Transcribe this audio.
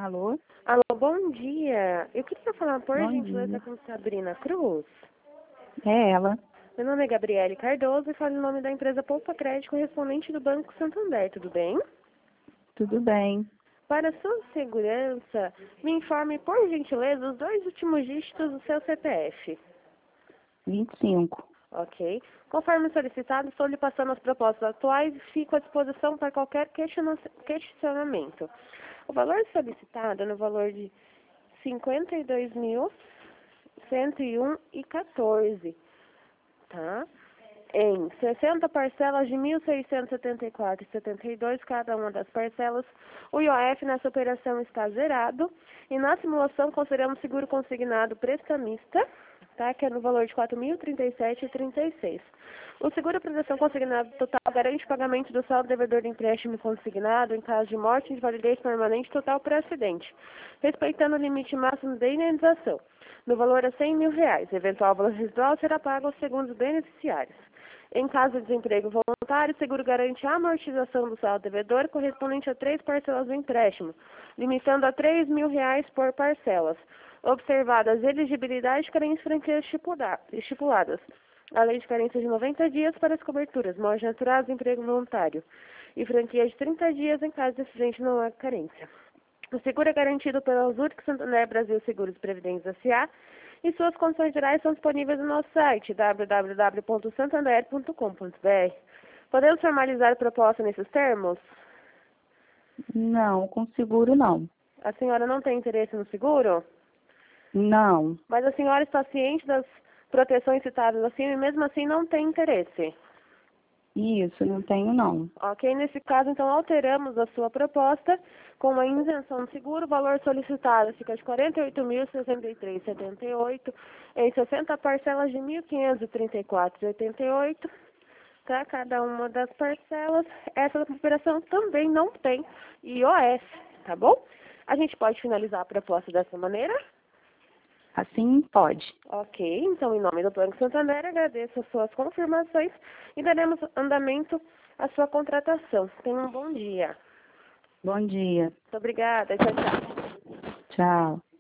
Alô? Alô, bom dia. Eu queria falar, por Bom gentileza, dia. com Sabrina Cruz. É ela. Meu nome é Gabriele Cardoso e falo em nome da empresa Poupa Crédito, correspondente do Banco Santander, tudo bem? Tudo bem. Para sua segurança, me informe, por gentileza, os dois últimos dígitos do seu CPF. 25. Ok. Conforme solicitado, estou lhe passando as propostas atuais e fico à disposição para qualquer questionamento. O valor solicitado é no valor de 52.101,14, tá? Em 60 parcelas de 1.674,72 cada uma das parcelas. O IOF nessa operação está zerado e na simulação consideramos seguro consignado prestamista, tá? Que é no valor de 4.037,36. O seguro de proteção consignado total garante o pagamento do saldo devedor do empréstimo consignado em caso de morte e invalidez permanente total por acidente, respeitando o limite máximo de indenização, no valor a R$ 100.000. Eventual valor residual será pago aos segundos beneficiários. Em caso de desemprego voluntário, o seguro garante a amortização do saldo devedor correspondente a 3 parcelas do empréstimo, limitando a R$ 3.000 por parcelas, observadas elegibilidade e carência franquias estipuladas, além de carência de 90 dias para as coberturas, morte natural, desemprego voluntário, e franquia de 30 dias em caso de acidente não há carência. O seguro é garantido pela Zurich Santander Brasil Seguros e Previdências S.A. e suas condições gerais são disponíveis no nosso site www.santander.com.br. Podemos formalizar a proposta nesses termos? Não, com seguro não. A senhora não tem interesse no seguro? Não. Mas a senhora está ciente das proteções citadas acima e mesmo assim não tem interesse? Isso, não tenho não. Ok, nesse caso, então, alteramos a sua proposta com uma isenção de seguro. O valor solicitado fica de R$ 48.063,78 em 60 parcelas de R$ 1.534,88. Tá? Cada uma das parcelas. Essa operação também não tem IOF, tá bom? A gente pode finalizar a proposta dessa maneira? Assim pode. Ok, então, em nome do Banco Santander, agradeço as suas confirmações e daremos andamento à sua contratação. Tenha um bom dia. Bom dia. Muito obrigada. Tchau, tchau. Tchau.